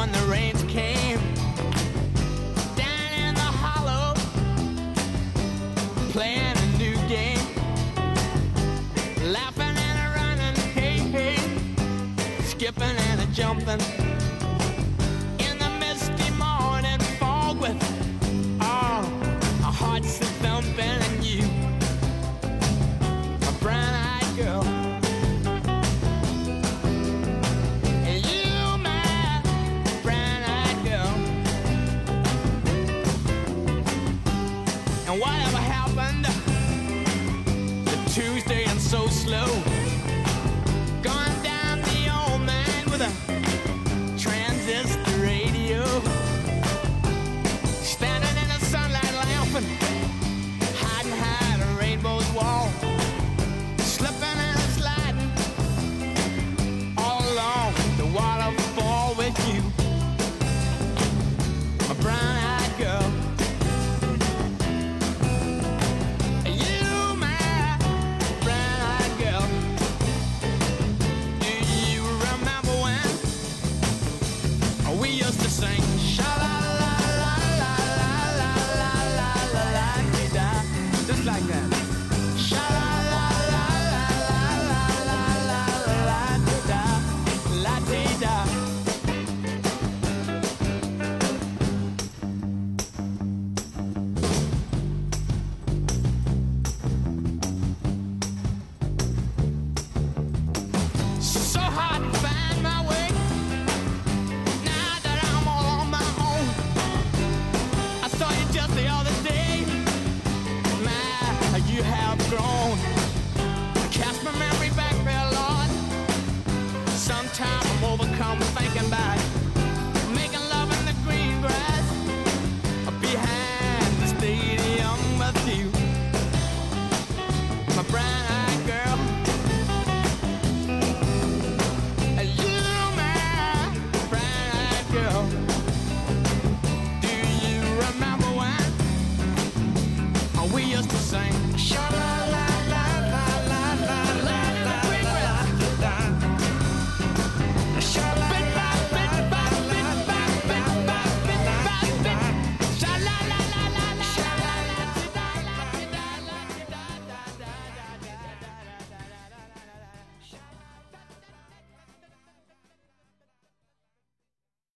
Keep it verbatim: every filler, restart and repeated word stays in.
when the rains came. Down in the hollow, playing a new game. Laughing and a running, hey, hey. Skipping and a jumping. In the misty morning fog with, oh, our hearts a thumping and you, a brown-eyed girl. And you, my brown-eyed girl. And whatever happened to Tuesday and so slow? Gone down the old man with a transistor radio. Standing in the sunlight laughing, hiding behind a rainbow's wall. Slipping and sliding all along the waterfall with you, a brown-eyed girl. You, my brown-eyed girl. Do you remember when we used to sing sha-la-la-la-la-la-la-la-la-la-la-la-la-la-la-la, just like that? Sha-la-la-la-la-la-la-la-la-la-la-la-la-la. So hard to find my way now that I'm all on my own. I saw you just the other day. My, you have grown. Cast my memory back there, Lord. Sometimes I'm overcome thinking about